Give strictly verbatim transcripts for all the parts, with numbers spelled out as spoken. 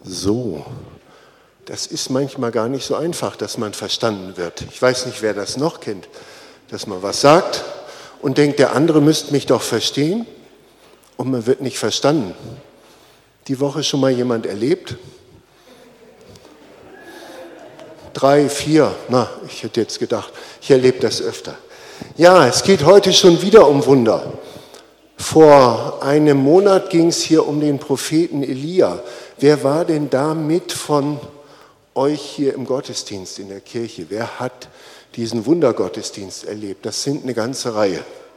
So, das ist manchmal gar nicht so einfach, dass man verstanden wird. Ich weiß nicht, wer das noch kennt, dass man was sagt und denkt, der andere müsste mich doch verstehen und man wird nicht verstanden. Die Woche schon mal jemand erlebt? Drei, vier, na, ich hätte jetzt gedacht, ich erlebe das öfter. Ja, es geht heute schon wieder um Wunder. Vor einem Monat ging es hier um den Propheten Elia. Wer war denn da mit von euch hier im Gottesdienst in der Kirche? Wer hat diesen Wundergottesdienst erlebt? Das sind eine ganze Reihe.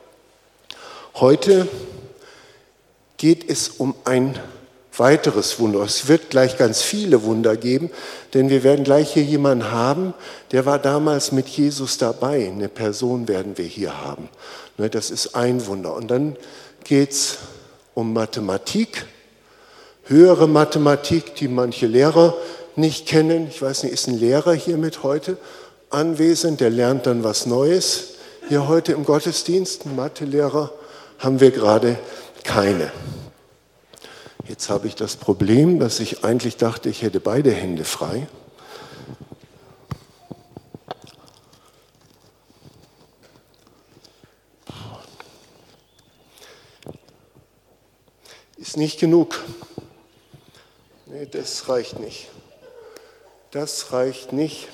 Heute geht es um ein weiteres Wunder. Es wird gleich ganz viele Wunder geben, denn wir werden gleich hier jemanden haben, der war damals mit Jesus dabei. Eine Person werden wir hier haben. Das ist ein Wunder. Und dann geht es um Mathematik, höhere Mathematik, die manche Lehrer nicht kennen. Ich weiß nicht, ist ein Lehrer hier mit heute anwesend, der lernt dann was Neues. Hier heute im Gottesdienst, einen Mathelehrer haben wir gerade keine. Jetzt habe ich das Problem, dass ich eigentlich dachte, ich hätte beide Hände frei. Ist nicht genug. Nee, das reicht nicht. Das reicht nicht.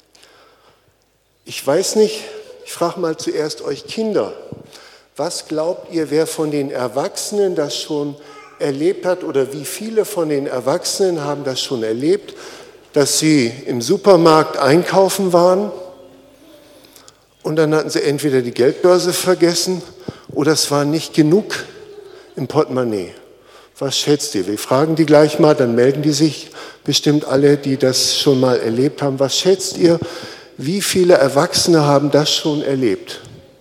Ich weiß nicht, ich frage mal zuerst euch Kinder. Was glaubt ihr, wer von den Erwachsenen das schon erlebt hat oder wie viele von den Erwachsenen haben das schon erlebt, dass sie im Supermarkt einkaufen waren und dann hatten sie entweder die Geldbörse vergessen oder es war nicht genug im Portemonnaie. Was schätzt ihr? Wir fragen die gleich mal, dann melden die sich bestimmt alle, die das schon mal erlebt haben. Was schätzt ihr, wie viele Erwachsene haben das schon erlebt?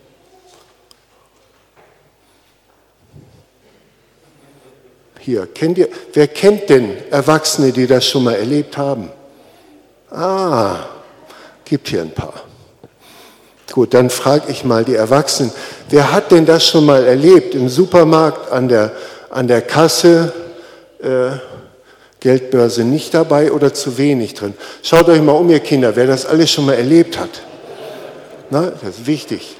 Hier, kennt ihr, wer kennt denn Erwachsene, die das schon mal erlebt haben? Ah, gibt hier ein paar. Gut, dann frage ich mal die Erwachsenen, wer hat denn das schon mal erlebt? Im Supermarkt, an der, an der Kasse, äh, Geldbörse nicht dabei oder zu wenig drin? Schaut euch mal um, ihr Kinder, wer das alles schon mal erlebt hat. Na, das ist wichtig.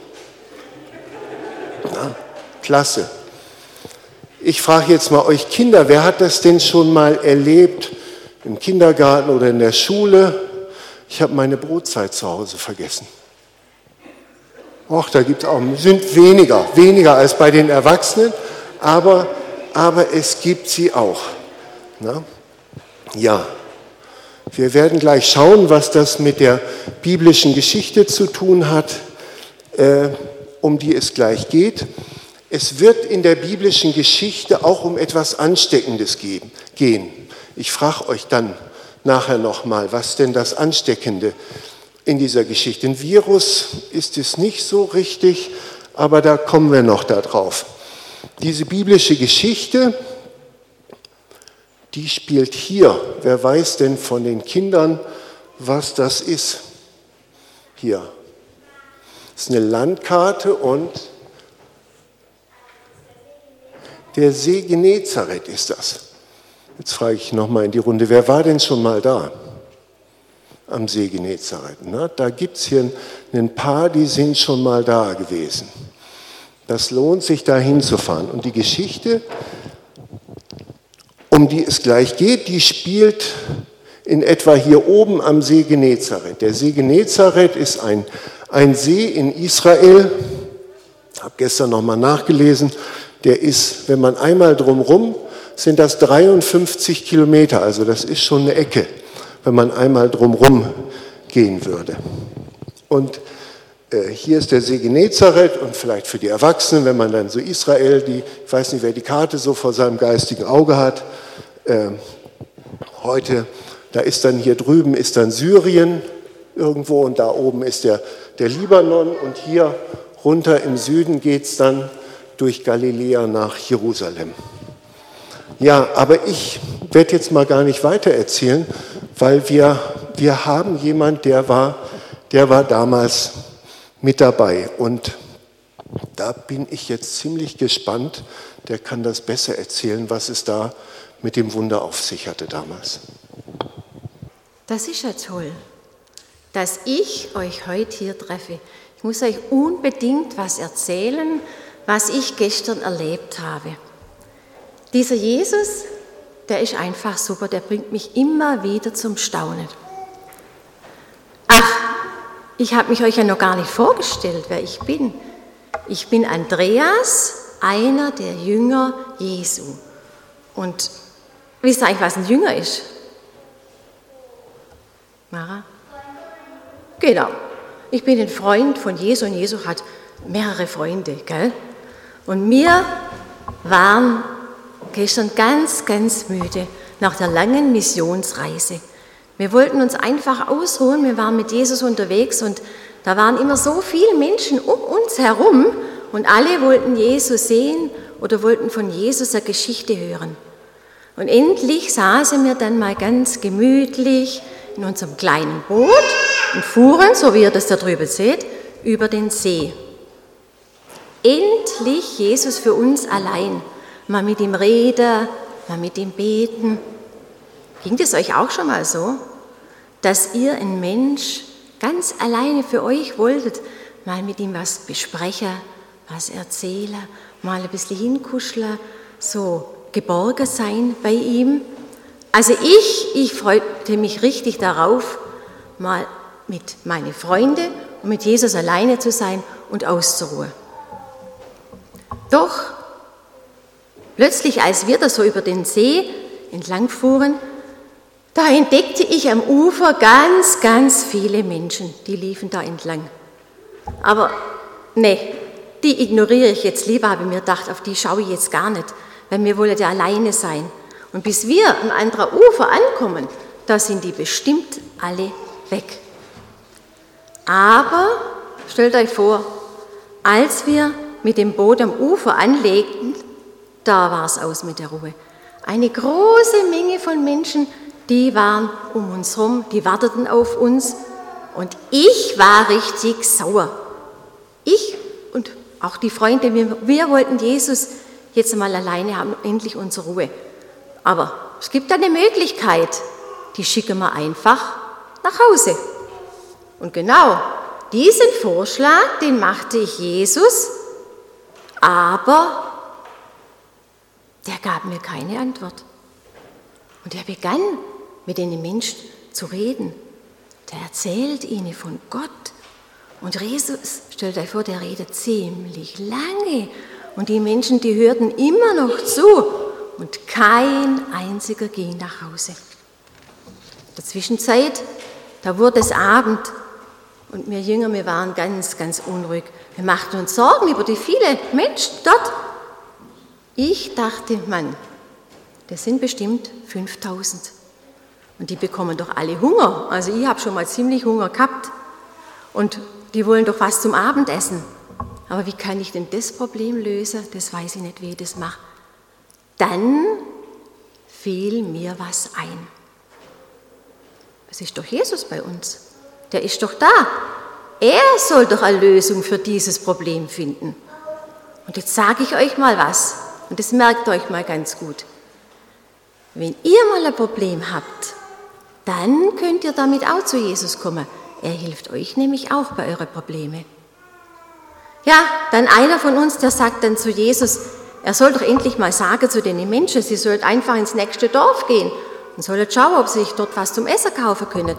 Na, klasse. Ich frage jetzt mal euch Kinder, wer hat das denn schon mal erlebt im Kindergarten oder in der Schule? Ich habe meine Brotzeit zu Hause vergessen. Och, da gibt es auch, sind weniger, weniger als bei den Erwachsenen, aber, aber es gibt sie auch. Na? Ja, wir werden gleich schauen, was das mit der biblischen Geschichte zu tun hat, äh, um die es gleich geht. Es wird in der biblischen Geschichte auch um etwas Ansteckendes gehen. Ich frage euch dann nachher nochmal, was denn das Ansteckende in dieser Geschichte. Ein Virus ist es nicht so richtig, aber da kommen wir noch darauf. Diese biblische Geschichte, die spielt hier. Wer weiß denn von den Kindern, was das ist? Hier. Das ist eine Landkarte und der See Genezareth ist das. Jetzt frage ich nochmal in die Runde, wer war denn schon mal da am See Genezareth? Na, da gibt es hier ein paar, die sind schon mal da gewesen. Das lohnt sich, da hinzufahren. Und die Geschichte, um die es gleich geht, die spielt in etwa hier oben am See Genezareth. Der See Genezareth ist ein, ein See in Israel. Ich habe gestern nochmal nachgelesen. Der ist, wenn man einmal drumherum, sind das dreiundfünfzig Kilometer, also das ist schon eine Ecke, wenn man einmal drumherum gehen würde. Und äh, hier ist der See Genezareth und vielleicht für die Erwachsenen, wenn man dann so Israel, die, ich weiß nicht, wer die Karte so vor seinem geistigen Auge hat, äh, heute, da ist dann hier drüben ist dann Syrien irgendwo und da oben ist der, der Libanon und hier runter im Süden geht es dann durch Galiläa nach Jerusalem. Ja, aber ich werde jetzt mal gar nicht weiter erzählen, weil wir, wir haben jemanden, der war, der war damals mit dabei. Und da bin ich jetzt ziemlich gespannt, der kann das besser erzählen, was es da mit dem Wunder auf sich hatte damals. Das ist ja toll, dass ich euch heute hier treffe. Ich muss euch unbedingt was erzählen, was ich gestern erlebt habe. Dieser Jesus, der ist einfach super, der bringt mich immer wieder zum Staunen. Ach, ich habe mich euch ja noch gar nicht vorgestellt, wer ich bin. Ich bin Andreas, einer der Jünger Jesu. Und wisst ihr eigentlich, was ein Jünger ist? Mara? Genau. Ich bin ein Freund von Jesu und Jesu hat mehrere Freunde, gell? Und wir waren gestern ganz, ganz müde nach der langen Missionsreise. Wir wollten uns einfach ausruhen, wir waren mit Jesus unterwegs und da waren immer so viele Menschen um uns herum und alle wollten Jesus sehen oder wollten von Jesus eine Geschichte hören. Und endlich saßen wir dann mal ganz gemütlich in unserem kleinen Boot und fuhren, so wie ihr das da drüben seht, über den See. Endlich Jesus für uns allein. Mal mit ihm reden, mal mit ihm beten. Ging das euch auch schon mal so, dass ihr einen Mensch ganz alleine für euch wolltet, mal mit ihm was besprechen, was erzählen, mal ein bisschen hinkuscheln, so geborgen sein bei ihm? Also ich, ich freute mich richtig darauf, mal mit meinen Freunden und mit Jesus alleine zu sein und auszuruhen. Doch plötzlich, als wir da so über den See entlang fuhren, da entdeckte ich am Ufer ganz, ganz viele Menschen, die liefen da entlang. Aber nee, die ignoriere ich jetzt lieber, habe ich mir gedacht, auf die schaue ich jetzt gar nicht, weil wir wollen ja alleine sein. Und bis wir am anderen Ufer ankommen, da sind die bestimmt alle weg. Aber stellt euch vor, als wir mit dem Boot am Ufer anlegten, da war es aus mit der Ruhe. Eine große Menge von Menschen, die waren um uns herum, die warteten auf uns und ich war richtig sauer. Ich und auch die Freunde, wir, wir wollten Jesus jetzt mal alleine haben, endlich unsere Ruhe. Aber es gibt eine Möglichkeit, die schicken wir einfach nach Hause. Und genau diesen Vorschlag, den machte ich Jesus, aber der gab mir keine Antwort. Und er begann mit den Menschen zu reden. Der erzählt ihnen von Gott. Und Jesus, stellt euch vor, der redet ziemlich lange. Und die Menschen, die hörten immer noch zu. Und kein einziger ging nach Hause. In der Zwischenzeit, da wurde es Abend. Und wir Jünger, wir waren ganz, ganz unruhig. Wir machten uns Sorgen über die vielen Menschen dort. Ich dachte, Mann, das sind bestimmt fünftausend. Und die bekommen doch alle Hunger. Also ich habe schon mal ziemlich Hunger gehabt. Und die wollen doch was zum Abendessen. Aber wie kann ich denn das Problem lösen? Das weiß ich nicht, wie ich das mache. Dann fiel mir was ein. Es ist doch Jesus bei uns. Der ist doch da. Er soll doch eine Lösung für dieses Problem finden. Und jetzt sage ich euch mal was. Und das merkt euch mal ganz gut. Wenn ihr mal ein Problem habt, dann könnt ihr damit auch zu Jesus kommen. Er hilft euch nämlich auch bei euren Problemen. Ja, dann einer von uns, der sagt dann zu Jesus, er soll doch endlich mal sagen zu den Menschen, sie sollten einfach ins nächste Dorf gehen und sollen schauen, ob sie sich dort was zum Essen kaufen können.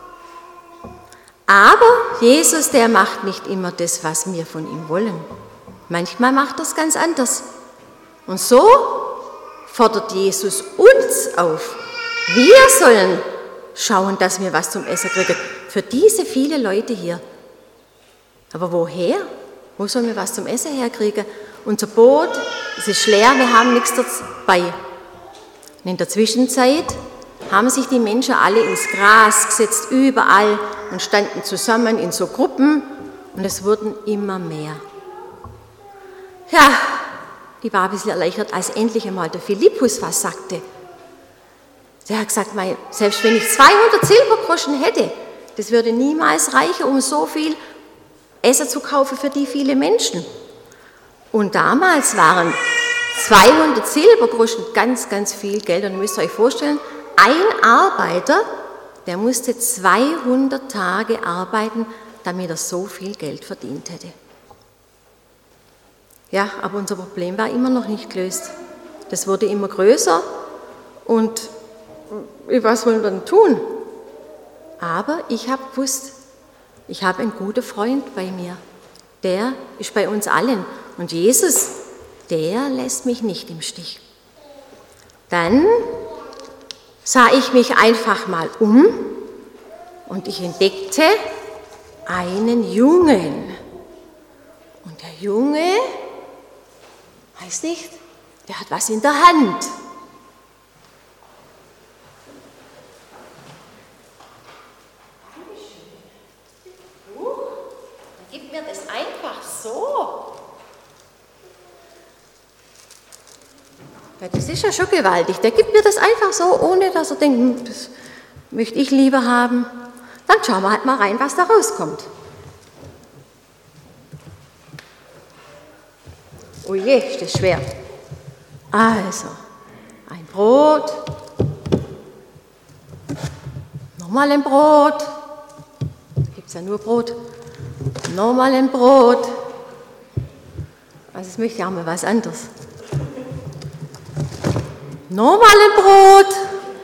Aber Jesus, der macht nicht immer das, was wir von ihm wollen. Manchmal macht er es ganz anders. Und so fordert Jesus uns auf. Wir sollen schauen, dass wir was zum Essen kriegen. Für diese viele Leute hier. Aber woher? Wo sollen wir was zum Essen herkriegen? Unser Boot, es ist leer, wir haben nichts dabei. Und in der Zwischenzeit haben sich die Menschen alle ins Gras gesetzt, überall, und standen zusammen in so Gruppen. Und es wurden immer mehr. Ja, ich war ein bisschen erleichtert, als endlich einmal der Philippus was sagte. Der hat gesagt, selbst wenn ich zweihundert Silbergroschen hätte, das würde niemals reichen, um so viel Essen zu kaufen für die vielen Menschen. Und damals waren zweihundert Silbergroschen, ganz, ganz viel Geld. Und ihr müsst euch vorstellen, ein Arbeiter, der musste zweihundert Tage arbeiten, damit er so viel Geld verdient hätte. Ja, aber unser Problem war immer noch nicht gelöst. Das wurde immer größer und was wollen wir denn tun? Aber ich habe gewusst, ich habe einen guten Freund bei mir. Der ist bei uns allen. Und Jesus, der lässt mich nicht im Stich. Dann sah ich mich einfach mal um und ich entdeckte einen Jungen. Und der Junge, weiß nicht, der hat was in der Hand. Der gibt mir das einfach so. Ja, das ist ja schon gewaltig. Der gibt mir das einfach so, ohne dass er denkt, das möchte ich lieber haben. Dann schauen wir halt mal rein, was da rauskommt. Oh je, ist das schwer. Also, ein Brot. Nochmal ein Brot. Da gibt es ja nur Brot. Nochmal ein Brot. Also, jetzt möchte ich auch mal was anderes. Nochmal ein Brot.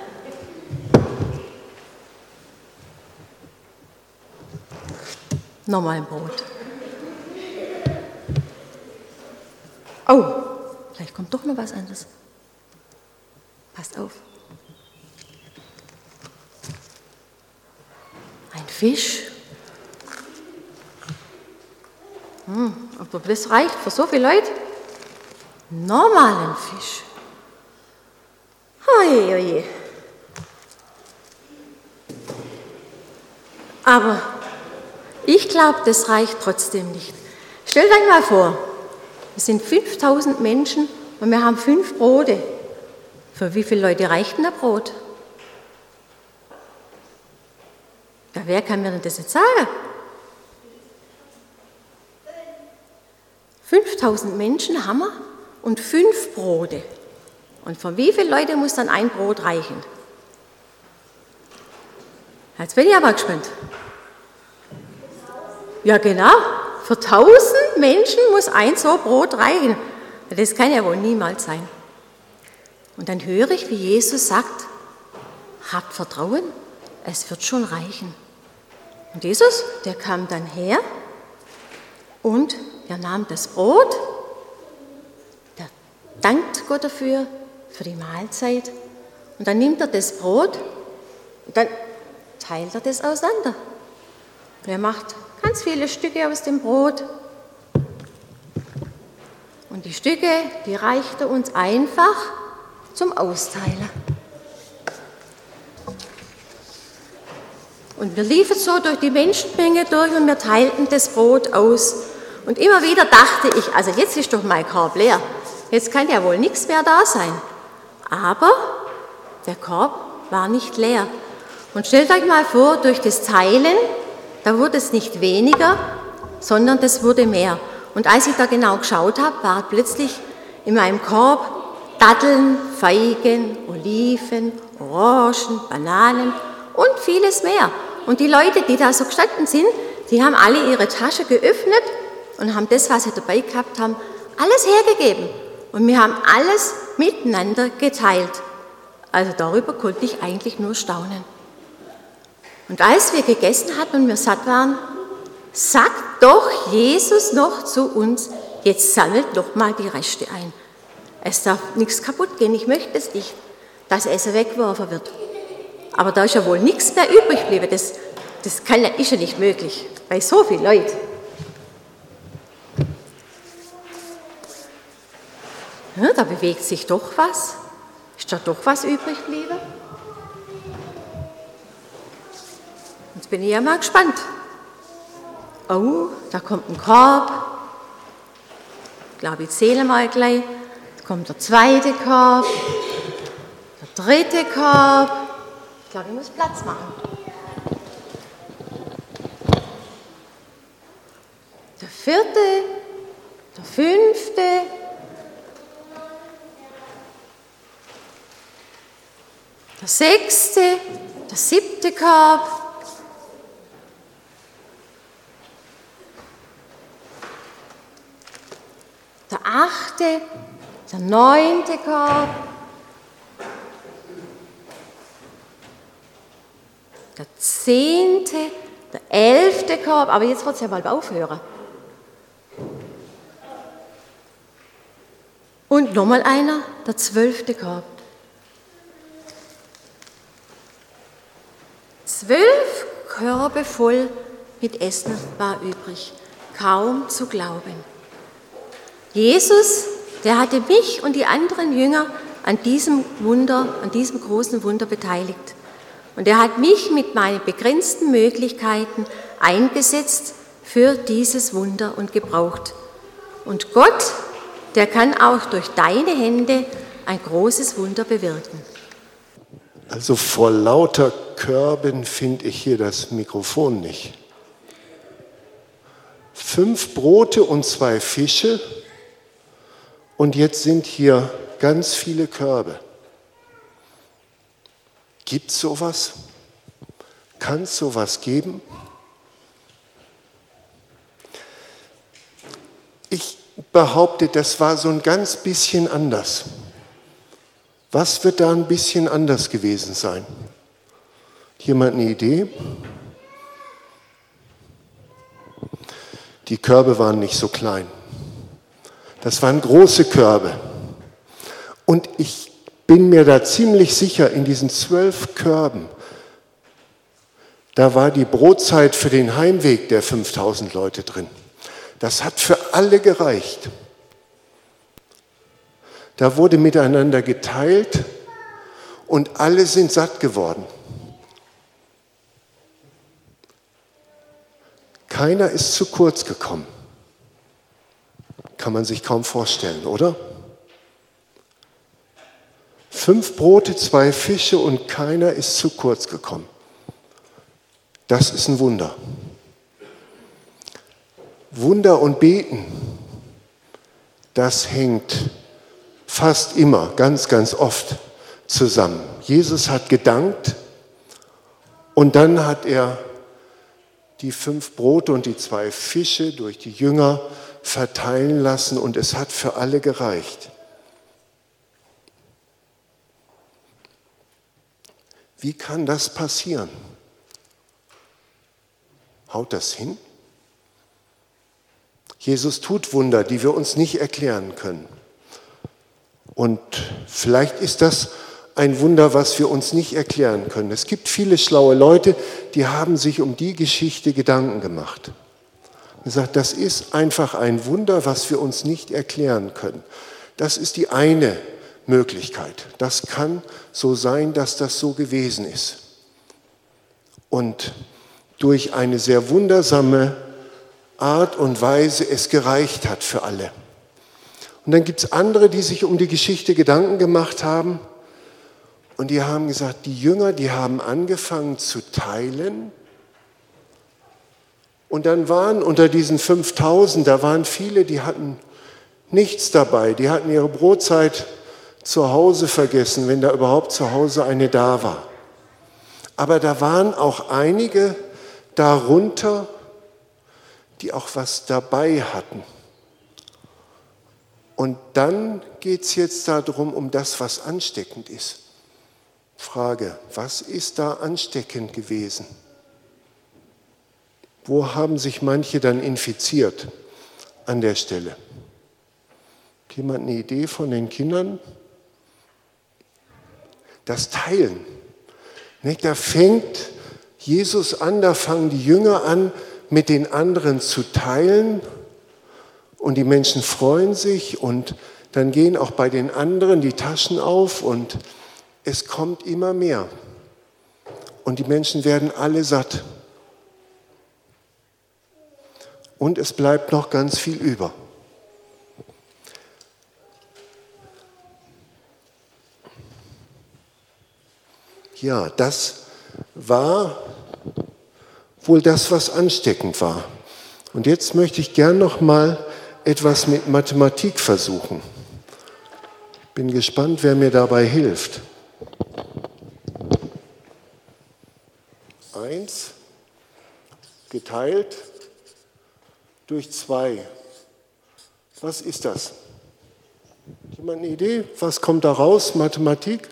Nochmal ein Brot. Oh, vielleicht kommt doch noch was anderes. Passt auf. Ein Fisch. Hm, aber das reicht für so viele Leute. Nochmal ein Fisch. Oje, oje. Aber ich glaube, das reicht trotzdem nicht. Stellt euch mal vor, wir sind fünftausend Menschen und wir haben fünf Brote. Für wie viele Leute reicht denn ein Brot? Ja, wer kann mir denn das jetzt sagen? fünftausend Menschen haben wir und fünf Brote. Und für wie viele Leute muss dann ein Brot reichen? Jetzt bin ich aber gespannt. Ja, genau. Für tausend Menschen muss ein so Brot reichen. Das kann ja wohl niemals sein. Und dann höre ich, wie Jesus sagt, habt Vertrauen, es wird schon reichen. Und Jesus, der kam dann her und er nahm das Brot, der dankt Gott dafür, für die Mahlzeit. Und dann nimmt er das Brot und dann teilt er das auseinander. Und er macht ganz viele Stücke aus dem Brot. Und die Stücke, die reicht er uns einfach zum Austeilen. Und wir liefen so durch die Menschenmenge durch und wir teilten das Brot aus. Und immer wieder dachte ich, also jetzt ist doch mein Korb leer. Jetzt kann ja wohl nichts mehr da sein. Aber der Korb war nicht leer. Und stellt euch mal vor, durch das Teilen, da wurde es nicht weniger, sondern das wurde mehr. Und als ich da genau geschaut habe, war plötzlich in meinem Korb Datteln, Feigen, Oliven, Orangen, Bananen und vieles mehr. Und die Leute, die da so gestanden sind, die haben alle ihre Tasche geöffnet und haben das, was sie dabei gehabt haben, alles hergegeben. Und wir haben alles miteinander geteilt. Also darüber konnte ich eigentlich nur staunen. Und als wir gegessen hatten und wir satt waren, sagt doch Jesus noch zu uns, jetzt sammelt doch mal die Reste ein. Es darf nichts kaputt gehen, ich möchte es nicht, dass Essen weggeworfen wird. Aber da ist ja wohl nichts mehr übrig geblieben, das, das kann ja, ist ja nicht möglich, bei so vielen Leuten. Ja, da bewegt sich doch was, ist da doch was übrig geblieben? Jetzt bin ich ja mal gespannt. Oh, da kommt ein Korb. Ich glaube, ich zähle mal gleich. Jetzt kommt der zweite Korb, der dritte Korb. Ich glaube, ich muss Platz machen. Der vierte, der fünfte, der sechste, der siebte Korb, der achte, der neunte Korb, der zehnte, der elfte Korb, aber jetzt wird es ja bald aufhören. Und nochmal einer, der zwölfte Korb. Zwölf Körbe voll mit Essen war übrig, kaum zu glauben. Jesus, der hatte mich und die anderen Jünger an diesem Wunder, an diesem großen Wunder beteiligt. Und er hat mich mit meinen begrenzten Möglichkeiten eingesetzt für dieses Wunder und gebraucht. Und Gott, der kann auch durch deine Hände ein großes Wunder bewirken. Also vor lauter Körben finde ich hier das Mikrofon nicht. Fünf Brote und zwei Fische und jetzt sind hier ganz viele Körbe. Gibt es sowas? Kann es sowas geben? Ich behaupte, das war so ein ganz bisschen anders. Was wird da ein bisschen anders gewesen sein? Jemand eine Idee? Die Körbe waren nicht so klein. Das waren große Körbe. Und ich bin mir da ziemlich sicher, in diesen zwölf Körben, da war die Brotzeit für den Heimweg der fünftausend Leute drin. Das hat für alle gereicht. Da wurde miteinander geteilt und alle sind satt geworden. Keiner ist zu kurz gekommen. Kann man sich kaum vorstellen, oder? Fünf Brote, zwei Fische und keiner ist zu kurz gekommen. Das ist ein Wunder. Wunder und Beten, das hängt fast immer, ganz, ganz oft zusammen. Jesus hat gedankt und dann hat er die fünf Brote und die zwei Fische durch die Jünger verteilen lassen und es hat für alle gereicht. Wie kann das passieren? Haut das hin? Jesus tut Wunder, die wir uns nicht erklären können. Und vielleicht ist das ein Wunder, was wir uns nicht erklären können. Es gibt viele schlaue Leute, die haben sich um die Geschichte Gedanken gemacht. Gesagt, das ist einfach ein Wunder, was wir uns nicht erklären können. Das ist die eine Möglichkeit. Das kann so sein, dass das so gewesen ist. Und durch eine sehr wundersame Art und Weise es gereicht hat für alle. Und dann gibt es andere, die sich um die Geschichte Gedanken gemacht haben und die haben gesagt, die Jünger, die haben angefangen zu teilen und dann waren unter diesen fünftausend, da waren viele, die hatten nichts dabei, die hatten ihre Brotzeit zu Hause vergessen, wenn da überhaupt zu Hause eine da war. Aber da waren auch einige darunter, die auch was dabei hatten. Und dann geht es jetzt darum, um das, was ansteckend ist. Frage, was ist da ansteckend gewesen? Wo haben sich manche dann infiziert an der Stelle? Hat jemand eine Idee von den Kindern? Das Teilen. Da fängt Jesus an, da fangen die Jünger an, mit den anderen zu teilen und die Menschen freuen sich und dann gehen auch bei den anderen die Taschen auf und es kommt immer mehr und die Menschen werden alle satt und es bleibt noch ganz viel über. Ja, das war wohl das, was ansteckend war. Und jetzt möchte ich gern noch mal etwas mit Mathematik versuchen. Bin gespannt, wer mir dabei hilft. eins geteilt durch zwei. Was ist das? Jemand eine Idee? Was kommt da raus? Mathematik?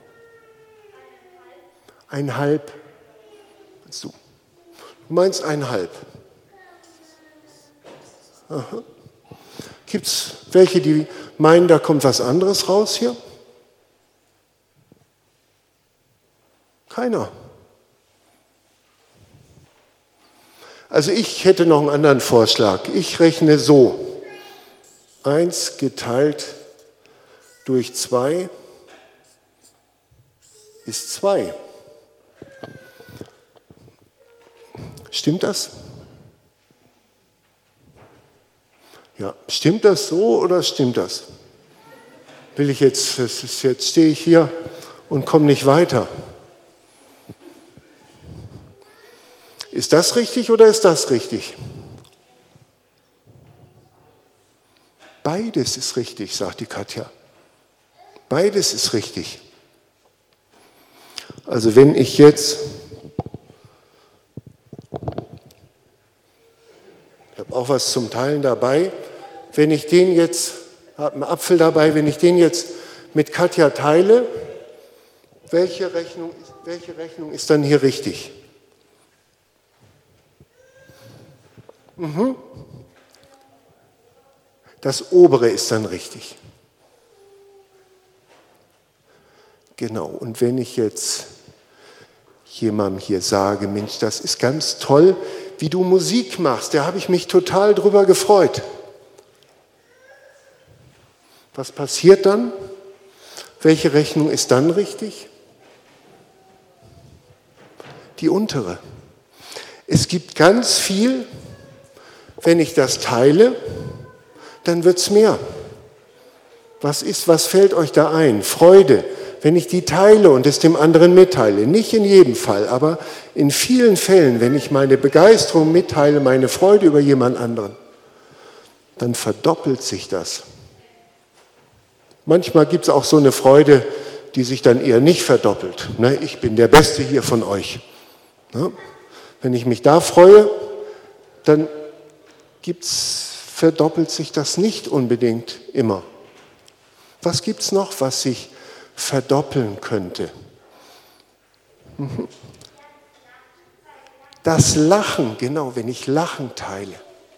Ein halb. Meinst du? Du meinst ein halb. Gibt es welche, die meinen, da kommt was anderes raus hier? Keiner. Also ich hätte noch einen anderen Vorschlag. Ich rechne so. eins geteilt durch zwei ist zwei. Stimmt das? Ja, stimmt das so oder stimmt das? Will ich jetzt, das ist, jetzt stehe ich hier und komme nicht weiter. Ist das richtig oder ist das richtig? Beides ist richtig, sagt die Katja. Beides ist richtig. Also wenn ich jetzt, ich habe auch was zum Teilen dabei, wenn ich den jetzt, habe einen Apfel dabei, wenn ich den jetzt mit Katja teile, welche Rechnung, welche Rechnung ist dann hier richtig? Mhm. Das obere ist dann richtig. Genau, und wenn ich jetzt jemandem hier sage, Mensch, das ist ganz toll, wie du Musik machst, da habe ich mich total drüber gefreut. Was passiert dann? Welche Rechnung ist dann richtig? Die untere. Es gibt ganz viel, wenn ich das teile, dann wird es mehr. Was ist, was fällt euch da ein? Freude, wenn ich die teile und es dem anderen mitteile. Nicht in jedem Fall, aber in vielen Fällen, wenn ich meine Begeisterung mitteile, meine Freude über jemand anderen, dann verdoppelt sich das. Manchmal gibt es auch so eine Freude, die sich dann eher nicht verdoppelt. Ich bin der Beste hier von euch. Wenn ich mich da freue, dann gibt's, verdoppelt sich das nicht unbedingt immer. Was gibt es noch, was sich verdoppeln könnte? Das Lachen, genau, wenn ich Lachen teile,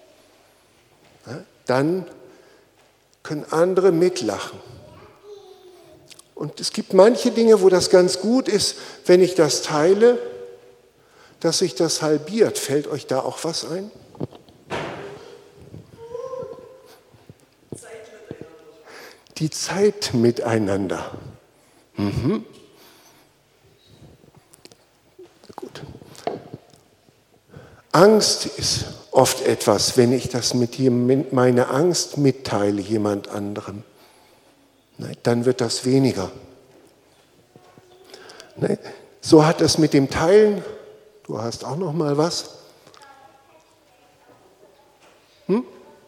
dann können andere mitlachen. Und es gibt manche Dinge, wo das ganz gut ist, wenn ich das teile, dass sich das halbiert. Fällt euch da auch was ein? Die Zeit miteinander. Mhm. Gut. Angst ist oft etwas, wenn ich das mit jemand, meine Angst mitteile jemand anderem, dann wird das weniger. So hat es mit dem Teilen, du hast auch noch mal was. Hm?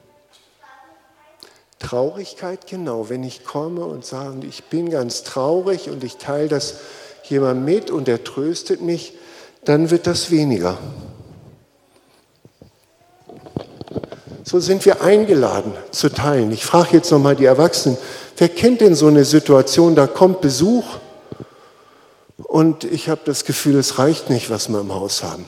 Traurigkeit, genau, wenn ich komme und sage, ich bin ganz traurig und ich teile das jemand mit und er tröstet mich, dann wird das weniger. So sind wir eingeladen zu teilen. Ich frage jetzt nochmal die Erwachsenen, wer kennt denn so eine Situation, da kommt Besuch und ich habe das Gefühl, es reicht nicht, was wir im Haus haben.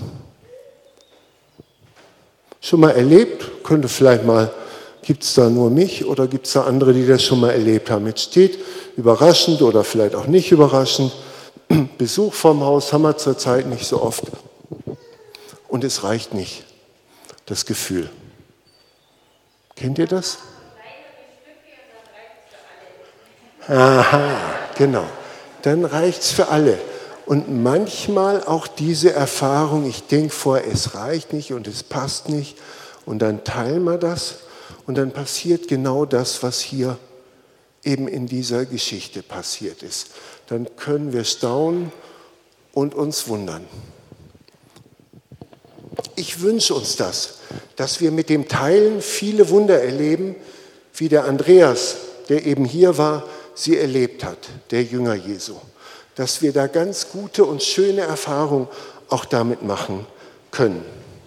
Schon mal erlebt? Könnte vielleicht mal, gibt es da nur mich oder gibt es da andere, die das schon mal erlebt haben? Jetzt steht überraschend oder vielleicht auch nicht überraschend, Besuch vom Haus haben wir zurzeit nicht so oft. Und es reicht nicht, das Gefühl. Kennt ihr das? Aha, genau. Dann reicht es für alle. Und manchmal auch diese Erfahrung, ich denke vor, es reicht nicht und es passt nicht. Und dann teilen wir das und dann passiert genau das, was hier eben in dieser Geschichte passiert ist. Dann können wir staunen und uns wundern. Ich wünsche uns das, dass wir mit dem Teilen viele Wunder erleben, wie der Andreas, der eben hier war, sie erlebt hat, der Jünger Jesu. Dass wir da ganz gute und schöne Erfahrungen auch damit machen können.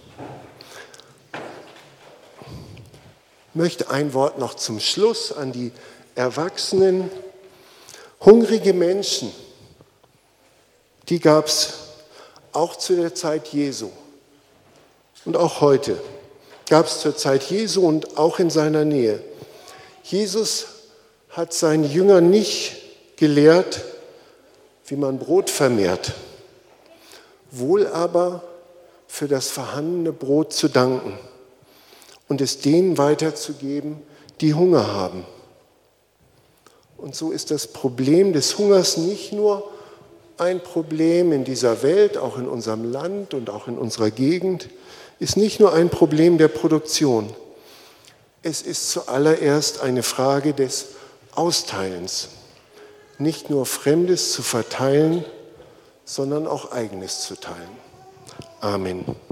Ich möchte ein Wort noch zum Schluss an die Erwachsenen. Hungrige Menschen, die gab es auch zu der Zeit Jesu und auch heute. Gab es zur Zeit Jesu und auch in seiner Nähe. Jesus hat seinen Jüngern nicht gelehrt, wie man Brot vermehrt, wohl aber für das vorhandene Brot zu danken und es denen weiterzugeben, die Hunger haben. Und so ist das Problem des Hungers nicht nur ein Problem in dieser Welt, auch in unserem Land und auch in unserer Gegend, ist nicht nur ein Problem der Produktion. Es ist zuallererst eine Frage des Austeilens. Nicht nur Fremdes zu verteilen, sondern auch Eigenes zu teilen. Amen.